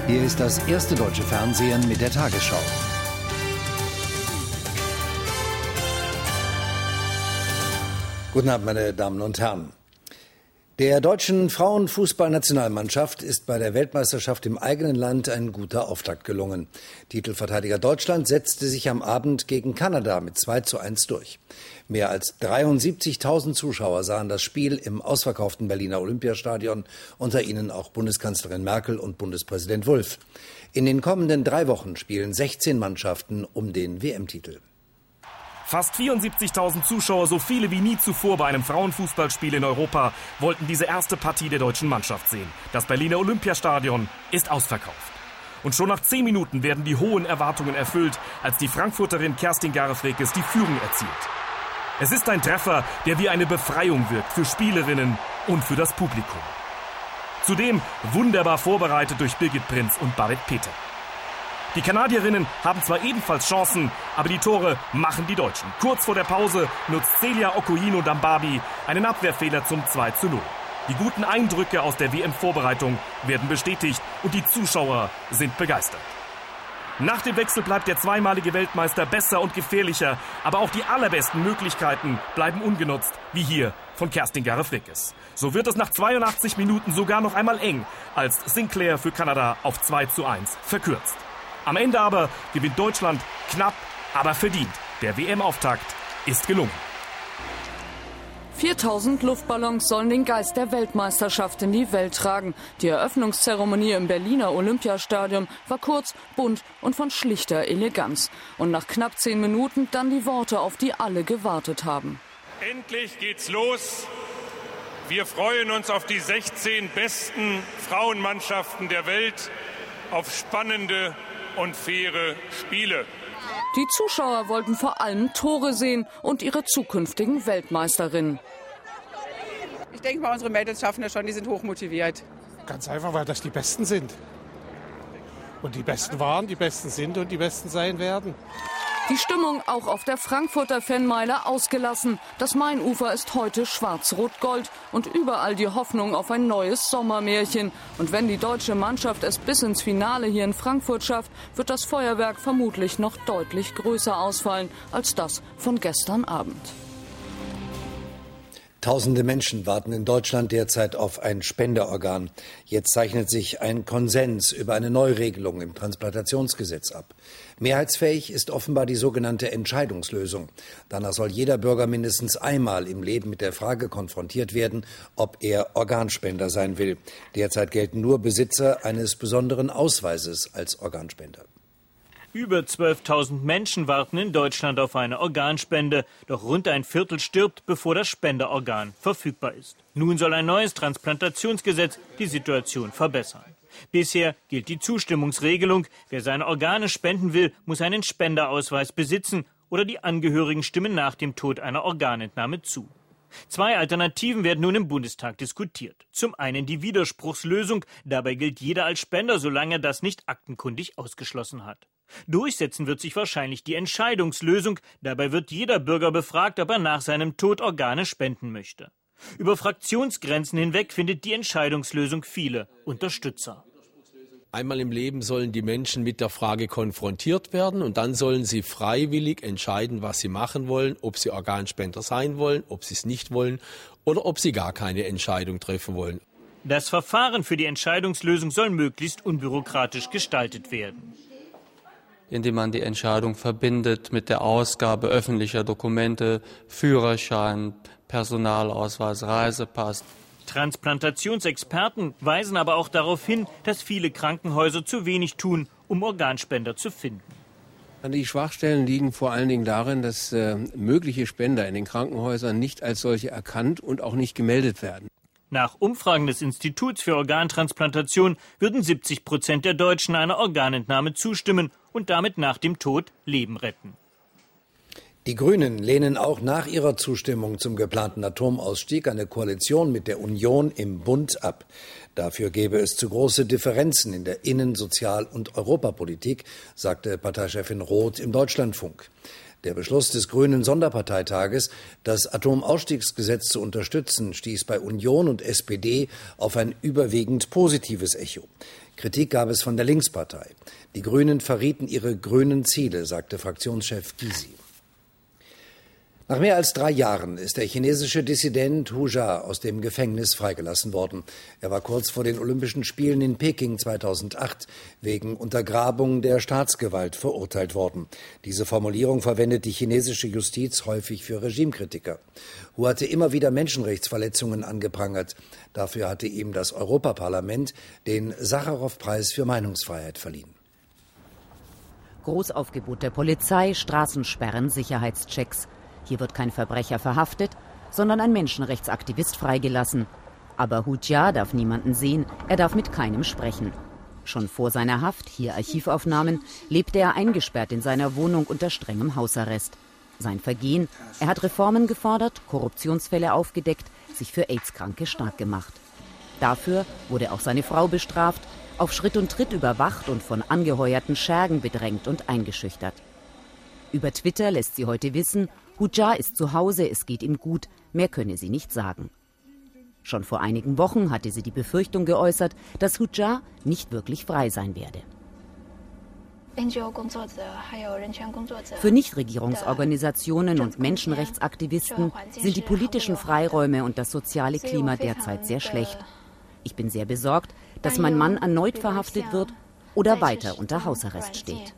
Hier ist das erste deutsche Fernsehen mit der Tagesschau. Guten Abend, meine Damen und Herren. Der deutschen Frauenfußballnationalmannschaft ist bei der Weltmeisterschaft im eigenen Land ein guter Auftakt gelungen. Titelverteidiger Deutschland setzte sich am Abend gegen Kanada mit 2:1 durch. Mehr als 73.000 Zuschauer sahen das Spiel im ausverkauften Berliner Olympiastadion, unter ihnen auch Bundeskanzlerin Merkel und Bundespräsident Wulff. In den kommenden 3 Wochen spielen 16 Mannschaften um den WM-Titel. Fast 74.000 Zuschauer, so viele wie nie zuvor bei einem Frauenfußballspiel in Europa, wollten diese erste Partie der deutschen Mannschaft sehen. Das Berliner Olympiastadion ist ausverkauft. Und schon nach 10 Minuten werden die hohen Erwartungen erfüllt, als die Frankfurterin Kerstin Garefrekes die Führung erzielt. Es ist ein Treffer, der wie eine Befreiung wirkt für Spielerinnen und für das Publikum. Zudem wunderbar vorbereitet durch Birgit Prinz und Babette Peter. Die Kanadierinnen haben zwar ebenfalls Chancen, aber die Tore machen die Deutschen. Kurz vor der Pause nutzt Celia Okoyino-Dambabi einen Abwehrfehler zum 2:0. Die guten Eindrücke aus der WM-Vorbereitung werden bestätigt und die Zuschauer sind begeistert. Nach dem Wechsel bleibt der zweimalige Weltmeister besser und gefährlicher, aber auch die allerbesten Möglichkeiten bleiben ungenutzt, wie hier von Kerstin Garefrekes. So wird es nach 82 Minuten sogar noch einmal eng, als Sinclair für Kanada auf 2:1 verkürzt. Am Ende aber gewinnt Deutschland knapp, aber verdient. Der WM-Auftakt ist gelungen. 4.000 Luftballons sollen den Geist der Weltmeisterschaft in die Welt tragen. Die Eröffnungszeremonie im Berliner Olympiastadion war kurz, bunt und von schlichter Eleganz. Und nach knapp 10 Minuten dann die Worte, auf die alle gewartet haben. Endlich geht's los. Wir freuen uns auf die 16 besten Frauenmannschaften der Welt, auf spannende und faire Spiele. Die Zuschauer wollten vor allem Tore sehen und ihre zukünftigen Weltmeisterinnen. Ich denke mal, unsere Mädels schaffen das schon, die sind hochmotiviert. Ganz einfach, weil das die Besten sind. Und die Besten waren, die Besten sind und die Besten sein werden. Die Stimmung auch auf der Frankfurter Fanmeile ausgelassen. Das Mainufer ist heute schwarz-rot-gold und überall die Hoffnung auf ein neues Sommermärchen. Und wenn die deutsche Mannschaft es bis ins Finale hier in Frankfurt schafft, wird das Feuerwerk vermutlich noch deutlich größer ausfallen als das von gestern Abend. Tausende Menschen warten in Deutschland derzeit auf ein Spenderorgan. Jetzt zeichnet sich ein Konsens über eine Neuregelung im Transplantationsgesetz ab. Mehrheitsfähig ist offenbar die sogenannte Entscheidungslösung. Danach soll jeder Bürger mindestens einmal im Leben mit der Frage konfrontiert werden, ob er Organspender sein will. Derzeit gelten nur Besitzer eines besonderen Ausweises als Organspender. Über 12.000 Menschen warten in Deutschland auf eine Organspende. Doch rund ein Viertel stirbt, bevor das Spenderorgan verfügbar ist. Nun soll ein neues Transplantationsgesetz die Situation verbessern. Bisher gilt die Zustimmungsregelung. Wer seine Organe spenden will, muss einen Spenderausweis besitzen oder die Angehörigen stimmen nach dem Tod einer Organentnahme zu. 2 Alternativen werden nun im Bundestag diskutiert. Zum einen die Widerspruchslösung. Dabei gilt jeder als Spender, solange er das nicht aktenkundig ausgeschlossen hat. Durchsetzen wird sich wahrscheinlich die Entscheidungslösung. Dabei wird jeder Bürger befragt, ob er nach seinem Tod Organe spenden möchte. Über Fraktionsgrenzen hinweg findet die Entscheidungslösung viele Unterstützer. Einmal im Leben sollen die Menschen mit der Frage konfrontiert werden und dann sollen sie freiwillig entscheiden, was sie machen wollen, ob sie Organspender sein wollen, ob sie es nicht wollen oder ob sie gar keine Entscheidung treffen wollen. Das Verfahren für die Entscheidungslösung soll möglichst unbürokratisch gestaltet werden. Indem man die Entscheidung verbindet mit der Ausgabe öffentlicher Dokumente, Führerschein, Personalausweis, Reisepass. Transplantationsexperten weisen aber auch darauf hin, dass viele Krankenhäuser zu wenig tun, um Organspender zu finden. Die Schwachstellen liegen vor allen Dingen darin, dass mögliche Spender in den Krankenhäusern nicht als solche erkannt und auch nicht gemeldet werden. Nach Umfragen des Instituts für Organtransplantation würden 70% der Deutschen einer Organentnahme zustimmen und damit nach dem Tod Leben retten. Die Grünen lehnen auch nach ihrer Zustimmung zum geplanten Atomausstieg eine Koalition mit der Union im Bund ab. Dafür gäbe es zu große Differenzen in der Innen-, Sozial- und Europapolitik, sagte Parteichefin Roth im Deutschlandfunk. Der Beschluss des Grünen Sonderparteitages, das Atomausstiegsgesetz zu unterstützen, stieß bei Union und SPD auf ein überwiegend positives Echo. Kritik gab es von der Linkspartei. Die Grünen verrieten ihre grünen Ziele, sagte Fraktionschef Gysi. Nach mehr als 3 Jahren ist der chinesische Dissident Hu Jia aus dem Gefängnis freigelassen worden. Er war kurz vor den Olympischen Spielen in Peking 2008 wegen Untergrabung der Staatsgewalt verurteilt worden. Diese Formulierung verwendet die chinesische Justiz häufig für Regimekritiker. Hu hatte immer wieder Menschenrechtsverletzungen angeprangert. Dafür hatte ihm das Europaparlament den Sacharow-Preis für Meinungsfreiheit verliehen. Großaufgebot der Polizei, Straßensperren, Sicherheitschecks. Hier wird kein Verbrecher verhaftet, sondern ein Menschenrechtsaktivist freigelassen. Aber Hu Jia darf niemanden sehen, er darf mit keinem sprechen. Schon vor seiner Haft, hier Archivaufnahmen, lebte er eingesperrt in seiner Wohnung unter strengem Hausarrest. Sein Vergehen: Er hat Reformen gefordert, Korruptionsfälle aufgedeckt, sich für AIDS-Kranke stark gemacht. Dafür wurde auch seine Frau bestraft, auf Schritt und Tritt überwacht und von angeheuerten Schergen bedrängt und eingeschüchtert. Über Twitter lässt sie heute wissen, Hu Jia ist zu Hause, es geht ihm gut, mehr könne sie nicht sagen. Schon vor einigen Wochen hatte sie die Befürchtung geäußert, dass Hu Jia nicht wirklich frei sein werde. Für Nichtregierungsorganisationen und Menschenrechtsaktivisten sind die politischen Freiräume und das soziale Klima derzeit sehr schlecht. Ich bin sehr besorgt, dass mein Mann erneut verhaftet wird oder weiter unter Hausarrest steht.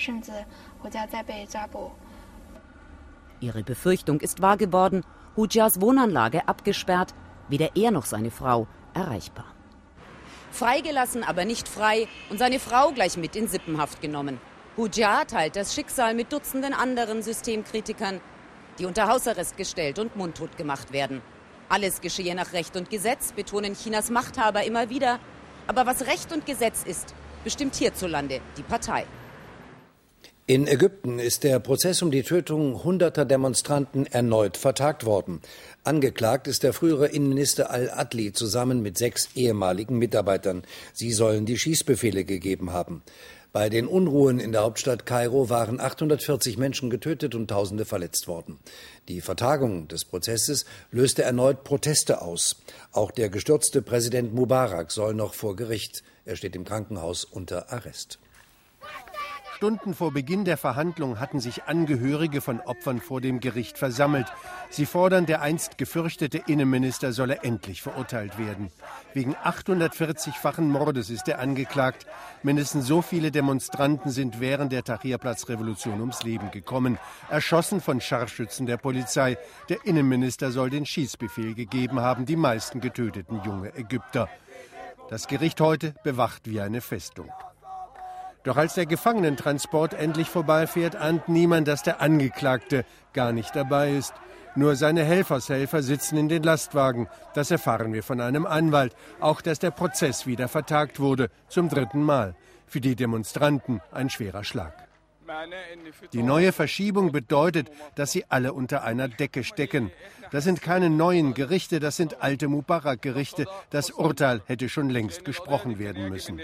Ihre Befürchtung ist wahr geworden. Hu Jias Wohnanlage abgesperrt, weder er noch seine Frau erreichbar. Freigelassen, aber nicht frei und seine Frau gleich mit in Sippenhaft genommen. Hu Jia teilt das Schicksal mit Dutzenden anderen Systemkritikern, die unter Hausarrest gestellt und mundtot gemacht werden. Alles geschehe nach Recht und Gesetz, betonen Chinas Machthaber immer wieder. Aber was Recht und Gesetz ist, bestimmt hierzulande die Partei. In Ägypten ist der Prozess um die Tötung hunderter Demonstranten erneut vertagt worden. Angeklagt ist der frühere Innenminister Al-Adli zusammen mit 6 ehemaligen Mitarbeitern. Sie sollen die Schießbefehle gegeben haben. Bei den Unruhen in der Hauptstadt Kairo waren 840 Menschen getötet und Tausende verletzt worden. Die Vertagung des Prozesses löste erneut Proteste aus. Auch der gestürzte Präsident Mubarak soll noch vor Gericht. Er steht im Krankenhaus unter Arrest. Stunden vor Beginn der Verhandlung hatten sich Angehörige von Opfern vor dem Gericht versammelt. Sie fordern, der einst gefürchtete Innenminister solle endlich verurteilt werden. Wegen 840-fachen Mordes ist er angeklagt. Mindestens so viele Demonstranten sind während der Tahrirplatz-Revolution ums Leben gekommen. Erschossen von Scharfschützen der Polizei. Der Innenminister soll den Schießbefehl gegeben haben, die meisten getöteten junge Ägypter. Das Gericht heute bewacht wie eine Festung. Doch als der Gefangenentransport endlich vorbeifährt, ahnt niemand, dass der Angeklagte gar nicht dabei ist. Nur seine Helfershelfer sitzen in den Lastwagen. Das erfahren wir von einem Anwalt. Auch, dass der Prozess wieder vertagt wurde, zum 3. Mal. Für die Demonstranten ein schwerer Schlag. Die neue Verschiebung bedeutet, dass sie alle unter einer Decke stecken. Das sind keine neuen Gerichte, das sind alte Mubarak-Gerichte. Das Urteil hätte schon längst gesprochen werden müssen.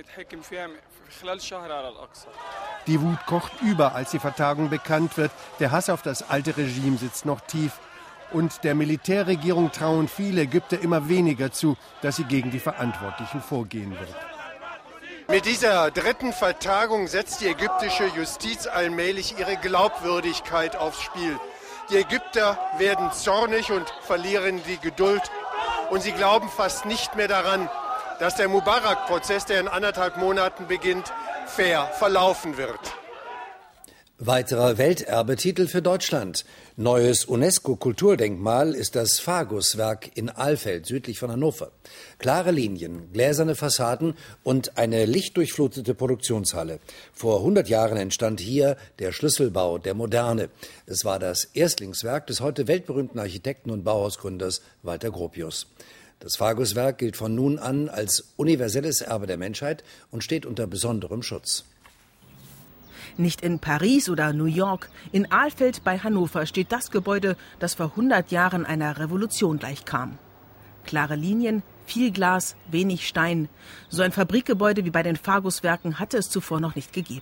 Die Wut kocht über, als die Vertagung bekannt wird. Der Hass auf das alte Regime sitzt noch tief. Und der Militärregierung trauen viele Ägypter immer weniger zu, dass sie gegen die Verantwortlichen vorgehen wird. Mit dieser 3. Vertagung setzt die ägyptische Justiz allmählich ihre Glaubwürdigkeit aufs Spiel. Die Ägypter werden zornig und verlieren die Geduld. Und sie glauben fast nicht mehr daran, dass der Mubarak-Prozess, der in 1,5 Monaten beginnt, fair verlaufen wird. Weiterer Welterbetitel für Deutschland. Neues UNESCO-Kulturdenkmal ist das Fagus-Werk in Alfeld, südlich von Hannover. Klare Linien, gläserne Fassaden und eine lichtdurchflutete Produktionshalle. Vor 100 Jahren entstand hier der Schlüsselbau der Moderne. Es war das Erstlingswerk des heute weltberühmten Architekten und Bauhausgründers Walter Gropius. Das Fagus-Werk gilt von nun an als universelles Erbe der Menschheit und steht unter besonderem Schutz. Nicht in Paris oder New York, in Alfeld bei Hannover steht das Gebäude, das vor 100 Jahren einer Revolution gleichkam. Klare Linien, viel Glas, wenig Stein. So ein Fabrikgebäude wie bei den Fagus-Werken hatte es zuvor noch nicht gegeben.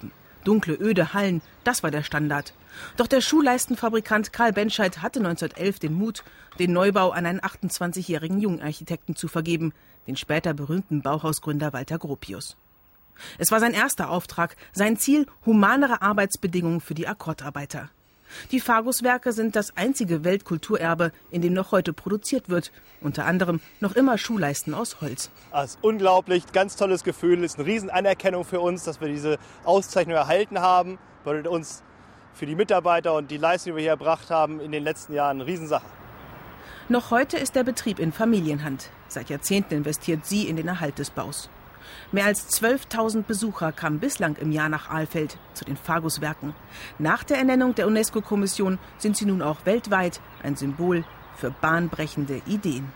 Dunkle, öde Hallen, das war der Standard. Doch der Schuhleistenfabrikant Karl Benscheid hatte 1911 den Mut, den Neubau an einen 28-jährigen Jungarchitekten zu vergeben, den später berühmten Bauhausgründer Walter Gropius. Es war sein erster Auftrag, sein Ziel, humanere Arbeitsbedingungen für die Akkordarbeiter. Die Fagus-Werke sind das einzige Weltkulturerbe, in dem noch heute produziert wird. Unter anderem noch immer Schuhleisten aus Holz. Das ist unglaublich, ganz tolles Gefühl. Es ist eine Riesenanerkennung für uns, dass wir diese Auszeichnung erhalten haben. Bedeutet uns für die Mitarbeiter und die Leistung, die wir hier erbracht haben, in den letzten Jahren eine Riesensache. Noch heute ist der Betrieb in Familienhand. Seit Jahrzehnten investiert sie in den Erhalt des Baus. Mehr als 12.000 Besucher kamen bislang im Jahr nach Alfeld zu den Fagus-Werken. Nach der Ernennung der UNESCO-Kommission sind sie nun auch weltweit ein Symbol für bahnbrechende Ideen.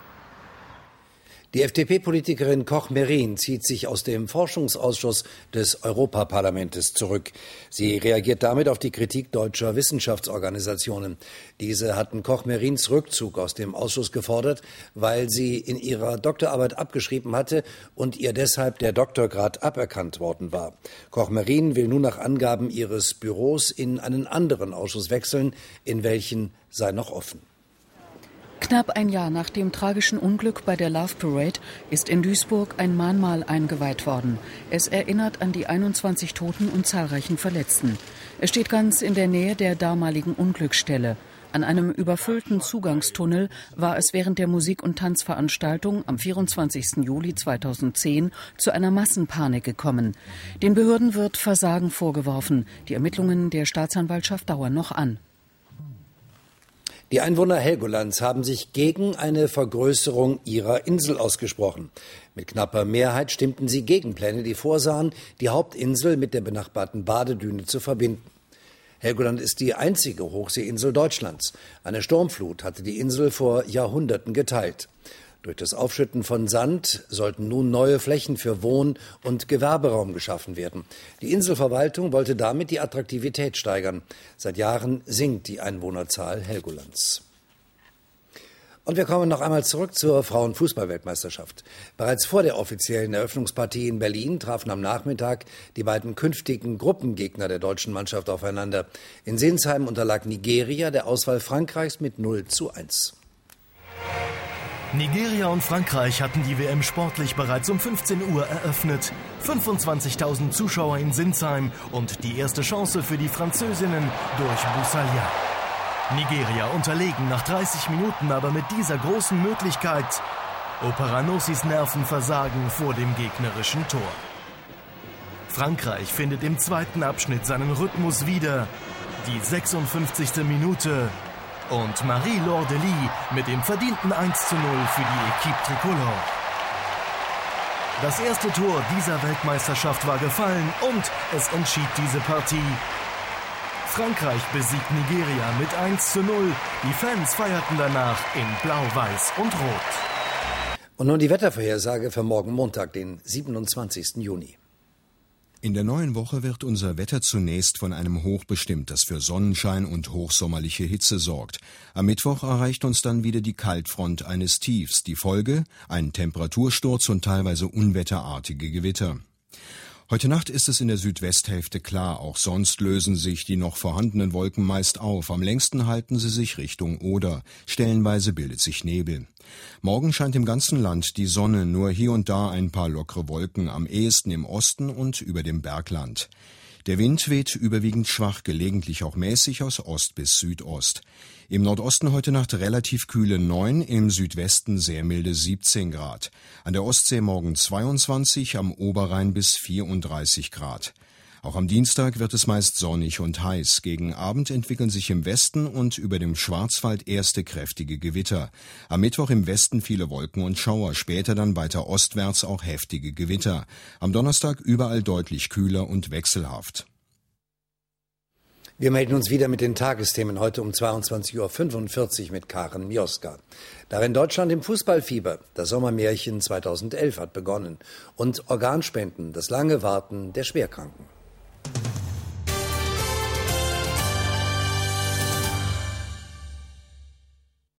Die FDP-Politikerin Koch-Merin zieht sich aus dem Forschungsausschuss des Europaparlamentes zurück. Sie reagiert damit auf die Kritik deutscher Wissenschaftsorganisationen. Diese hatten Koch-Merins Rückzug aus dem Ausschuss gefordert, weil sie in ihrer Doktorarbeit abgeschrieben hatte und ihr deshalb der Doktorgrad aberkannt worden war. Koch-Merin will nun nach Angaben ihres Büros in einen anderen Ausschuss wechseln, in welchen sei noch offen. Knapp ein Jahr nach dem tragischen Unglück bei der Love Parade ist in Duisburg ein Mahnmal eingeweiht worden. Es erinnert an die 21 Toten und zahlreichen Verletzten. Es steht ganz in der Nähe der damaligen Unglücksstelle. An einem überfüllten Zugangstunnel war es während der Musik- und Tanzveranstaltung am 24. Juli 2010 zu einer Massenpanik gekommen. Den Behörden wird Versagen vorgeworfen. Die Ermittlungen der Staatsanwaltschaft dauern noch an. Die Einwohner Helgolands haben sich gegen eine Vergrößerung ihrer Insel ausgesprochen. Mit knapper Mehrheit stimmten sie gegen Pläne, die vorsahen, die Hauptinsel mit der benachbarten Badedüne zu verbinden. Helgoland ist die einzige Hochseeinsel Deutschlands. Eine Sturmflut hatte die Insel vor Jahrhunderten geteilt. Durch das Aufschütten von Sand sollten nun neue Flächen für Wohn- und Gewerberaum geschaffen werden. Die Inselverwaltung wollte damit die Attraktivität steigern. Seit Jahren sinkt die Einwohnerzahl Helgolands. Und wir kommen noch einmal zurück zur Frauenfußball-Weltmeisterschaft. Bereits vor der offiziellen Eröffnungspartie in Berlin trafen am Nachmittag die beiden künftigen Gruppengegner der deutschen Mannschaft aufeinander. In Sinsheim unterlag Nigeria der Auswahl Frankreichs mit 0:1. Nigeria und Frankreich hatten die WM sportlich bereits um 15 Uhr eröffnet. 25.000 Zuschauer in Sinsheim und die erste Chance für die Französinnen durch Boussalia. Nigeria unterlegen nach 30 Minuten, aber mit dieser großen Möglichkeit. Operanossis Nerven versagen vor dem gegnerischen Tor. Frankreich findet im zweiten Abschnitt seinen Rhythmus wieder. Die 56. Minute. Und Marie-Laure Delis mit dem verdienten 1:0 für die Équipe Tricolore. Das erste Tor dieser Weltmeisterschaft war gefallen und es entschied diese Partie. Frankreich besiegt Nigeria mit 1:0. Die Fans feierten danach in Blau, Weiß und Rot. Und nun die Wettervorhersage für morgen Montag, den 27. Juni. In der neuen Woche wird unser Wetter zunächst von einem Hoch bestimmt, das für Sonnenschein und hochsommerliche Hitze sorgt. Am Mittwoch erreicht uns dann wieder die Kaltfront eines Tiefs. Die Folge: ein Temperatursturz und teilweise unwetterartige Gewitter. Heute Nacht ist es in der Südwesthälfte klar, auch sonst lösen sich die noch vorhandenen Wolken meist auf. Am längsten halten sie sich Richtung Oder. Stellenweise bildet sich Nebel. Morgen scheint im ganzen Land die Sonne, nur hier und da ein paar lockere Wolken, am ehesten im Osten und über dem Bergland. Der Wind weht überwiegend schwach, gelegentlich auch mäßig aus Ost bis Südost. Im Nordosten heute Nacht relativ kühle 9, im Südwesten sehr milde 17 Grad. An der Ostsee morgen 22, am Oberrhein bis 34 Grad. Auch am Dienstag wird es meist sonnig und heiß. Gegen Abend entwickeln sich im Westen und über dem Schwarzwald erste kräftige Gewitter. Am Mittwoch im Westen viele Wolken und Schauer, später dann weiter ostwärts auch heftige Gewitter. Am Donnerstag überall deutlich kühler und wechselhaft. Wir melden uns wieder mit den Tagesthemen heute um 22:45 Uhr mit Karen Mioska. Darin Deutschland im Fußballfieber. Das Sommermärchen 2011 hat begonnen. Und Organspenden, das lange Warten der Schwerkranken.